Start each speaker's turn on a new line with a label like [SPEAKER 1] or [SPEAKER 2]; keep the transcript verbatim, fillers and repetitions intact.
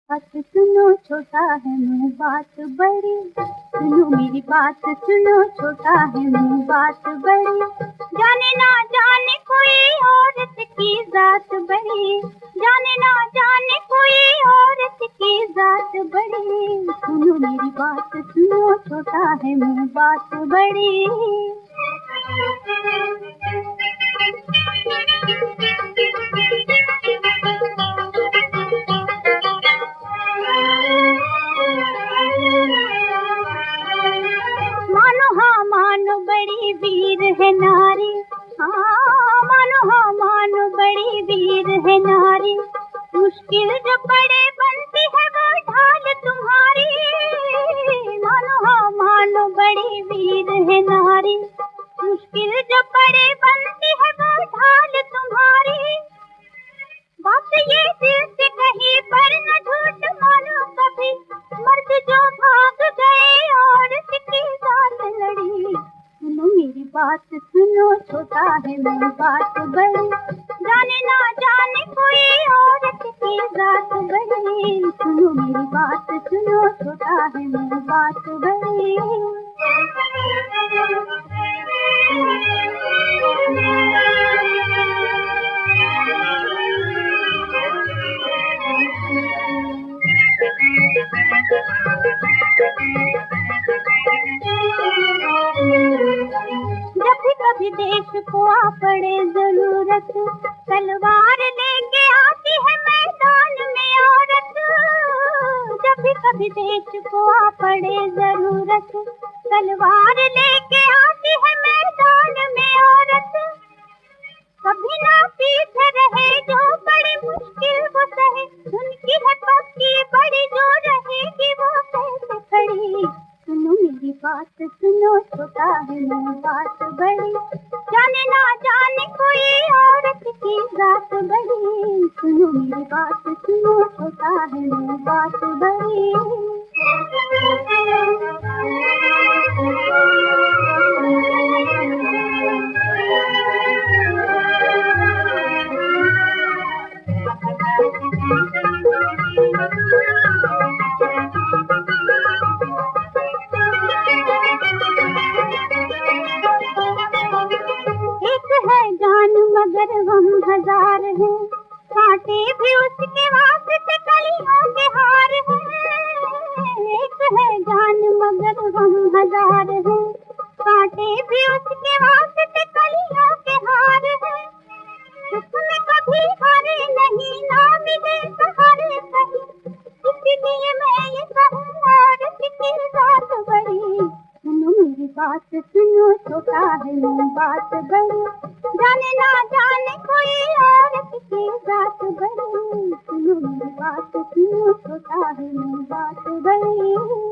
[SPEAKER 1] बात सुनो छोटा है मुँह बात बड़ी, सुनो मेरी बात सुनो छोटा है मुँह बात बड़ी। जाने ना जाने कोई औरत की जात बड़ी, जाने ना जाने कोई औरत की जात बड़ी। सुनो मेरी बात सुनो छोटा है मुँह बात बड़ी। मानो हाँ मानो बड़ी वीर है नारी, हाँ मानो हाँ मानो बड़ी वीर है नारी। मुश्किल जो पड़े बनती है वो ढाल तुम्हारी। मानो हाँ मानो बड़ी वीर है नारी, मुश्किल जो पड़े बनती है वो ढाल तुम्हारी। बात ये दिल से कही पर न झूठ मानो कभी, मर्द जो भाग गए औरत की साथ लड़ी। सुनो मेरी बात सुनो छोटा है मुँह बात बड़ी, जाने ना जाने कोई औरत की जात बड़ी। सुनो मेरी बात सुनो छोटा है मुँह बात बड़ी। जब भी कभी देश को आ पड़े जरूरत, तलवार लेके आती है मैदान में औरत। जब भी कभी देश को आ पड़े जरूरत, तलवार लेके आती है मैदान में औरत। कभी ना पीछे रहे जो बड़ी मुश्किल वो सहे, उनकी है पक्की बड़ी जो रहेगी वो कैसे खड़ी। सुनो मेरी बात सुनो छोटा है मुँह बात बड़ी, जाने ना जाने कोई औरत की जात बड़ी। सुनो मेरी बात सुनो छोटा है मुँह बात बड़ी। मगर हम हजार हैं, कांटे भी उसके वास्ते कलियों के हार हैं। एक है जान मगर हम हजार हैं, कांटे भी उसके वास्ते कलियों के हार हैं। उसमें कभी हारे नहीं ना मिले सहारे कहीं, इसलिए मैं ये कहूँ औरत की जात बड़ी। सुनो मेरी बात सुनो छोटा है मुँह बात बड़ी, जाने ना जाने कोई औरत की जात बड़ी। सुनो मेरी बात सुनो छोटा है मुँह बात बड़ी।